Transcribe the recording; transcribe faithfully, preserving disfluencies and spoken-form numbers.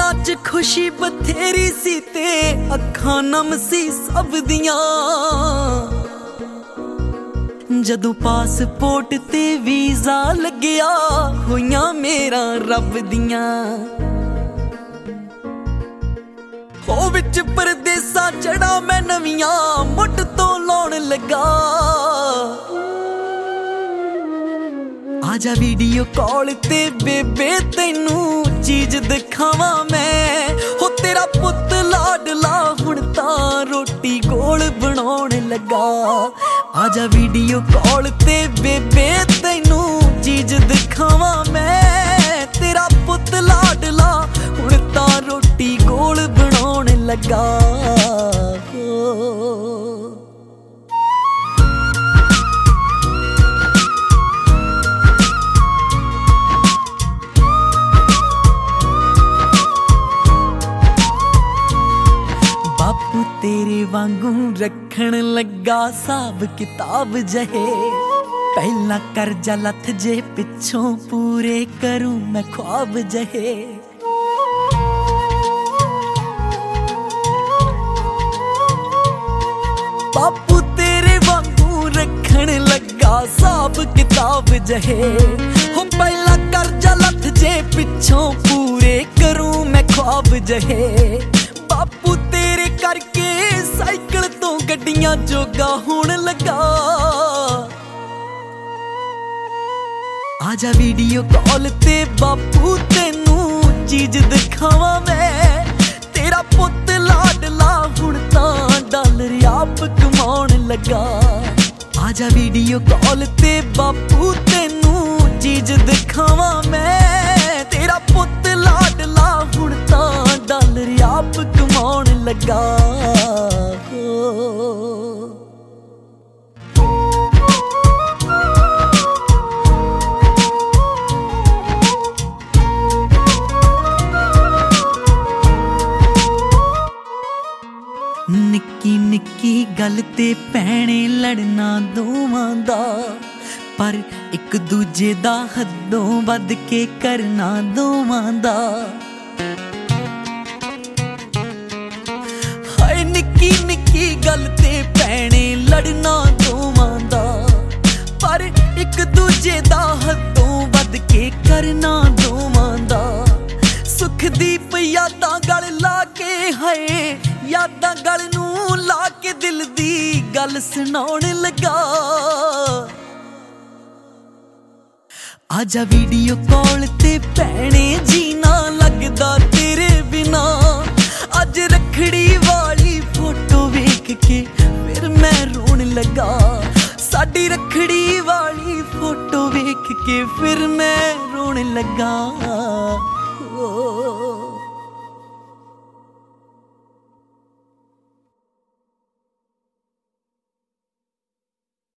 ਦਿਲਾਂ 'ਚ ਖੁਸ਼ੀ ਬਥੇਰੀ ਸੀ ਤੇ ਅੱਖਾਂ ਨਮ ਸੀ ਸਭ ਦੀਆਂ। ਜਦੋਂ ਪਾਸਪੋਰਟ ਤੇ ਵੀਜ਼ਾ ਲੱਗਿਆ ਹੋਈਆਂ ਮੇਰਾ ਰੱਬ ਦੀਆਂ। ਉਹ ਵਿੱਚ ਪਰਦੇਸਾਂ ਚੜਾ ਮੈਂ ਨਵੀਆਂ ਮੁੱਢ ਤੋਂ ਲਾਉਣ ਲੱਗਾ। ਆਜਾ ਵੀਡੀਓ ਕਾਲ ਤੇ ਬੇਬੇ ਤੈਨੂੰ ਚੀਜ਼ ਦਿਖਾਵਾਂ ਮੈਂ। ਹੋ ਤੇਰਾ ਪੁੱਤ ਲਾਡਲਾ ਹੁਣ ਤਾਂ ਰੋਟੀ ਗੋਲ ਬਣਾਉਣ ਲੱਗਾ। ਆਜਾ ਵੀਡੀਓ ਕਾਲ ਤੇ ਬੇਬੇ ਤੈਨੂੰ ਚੀਜ਼ ਦਿਖਾਵਾਂ ਮੈਂ। ਤੇਰਾ ਪੁੱਤ ਲਾਡਲਾ ਹੁਣ ਤਾਂ ਰੋਟੀ ਗੋਲ ਬਣਾਉਣ ਲੱਗਾ। ਬਾਪੂ ਤੇਰੇ ਵਾਂਗੂ ਰੱਖਣ ਲੱਗਾ ਹਿਸਾਬ ਕਿਤਾਬ ਜਹੇ। ਪਹਿਲਾਂ ਕਰਜ਼ਾ ਲੱਥ ਜੇ ਪਿੱਛੋਂ ਪੂਰੇ ਕਰੂੰ ਮੈਂ ख्वाब ਜਹੇ। ਬਾਪੂ ਤੇਰੇ ਵਾਂਗੂ ਰੱਖਣ ਲੱਗਾ ਹਿਸਾਬ ਕਿਤਾਬ ਜਹੇ। ਹੋ ਪਹਿਲਾਂ ਕਰਜ਼ਾ ਲੱਥ ਜੇ ਪਿੱਛੋਂ ਪੂਰੇ ਕਰੂੰ ਮੈਂ ख्वाब ਜਹੇ। ਬਾਪੂ ਤੇਰੇ ਕਰਕੇ ਸਾਈਕਲ ਤੋਂ ਗੱਡੀਆਂ ਜੋਗਾ ਹੋਣ ਲੱਗਾ। ਆਜਾ ਵੀਡੀਓ ਕਾਲ ਤੇ ਬਾਪੂ ਤੈਨੂੰ ਚੀਜ਼ ਦਿਖਾਵਾਂ ਮੈਂ। ਤੇਰਾ ਪੁੱਤ ਲਾਡਲਾ ਹੁਣ ਤਾਂ ਡਾਲਰ ਆਪ ਕਮਾਉਣ ਲੱਗਾ। ਆਜਾ ਵੀਡੀਓ ਕਾਲ ਤੇ ਬਾਪੂ ਤੈਨੂੰ ਚੀਜ਼ ਦਿਖਾਵਾਂ ਮੈਂ। ਤੇਰਾ ਪੁੱਤ ਲਾਡਲਾ ਹੁਣ ਤਾਂ ਡਾਲਰ ਆਪ ਕਮਾਉਣ ਲੱਗਾ। ਨਿੱਕੀ ਨਿੱਕੀ ਗੱਲ ਤੇ ਭੈਣੇ ਲੜਨਾ ਦੋਵਾਂ ਦਾ। ਪਰ ਇੱਕ ਦੂਜੇ ਦਾ ਹੱਦੋਂ ਵੱਧ ਕੇ ਕਰਨਾ ਦੋਵਾਂ ਦਾ। ਹਾਏ ਨਿੱਕੀ ਨਿੱਕੀ ਗੱਲ ਤੇ ਭੈਣੇ ਲੜਨਾ ਦੋਵਾਂ ਦਾ। ਪਰ ਇੱਕ ਦੂਜੇ ਦਾ ਹੱਦੋਂ ਵੱਧ ਕੇ ਕਰਨਾ ਦੋਵਾਂ ਦਾ। ਸੁਖਦੀਪ ਯਾਦਾਂ ਗਲ ਲਾ ਕੇ ਹਾਏ ਯਾਦਾਂ ਗਲ ਨੂੰ ਲਾ ਕੇ ਦਿਲ ਦੀ ਗੱਲ ਸੁਣਾਉਣ ਲੱਗਾ। ਆਜਾ ਵੀਡੀਓ ਕਾਲ ਤੇ ਭੈਣੇ ਜੀਣਾ ਲੱਗਦਾ ਤੇਰੇ ਬਿਨਾ। ਅੱਜ ਰੱਖੜੀ ਵਾਲੀ ਫੋਟੋ ਵੇਖ ਕੇ ਫਿਰ ਮੈਂ ਰੋਣ ਲੱਗਾ। ਸਾਡੀ ਰੱਖੜੀ ਵਾਲੀ ਫੋਟੋ ਵੇਖ ਕੇ ਫਿਰ ਮੈਂ ਰੋਣ ਲੱਗਾ।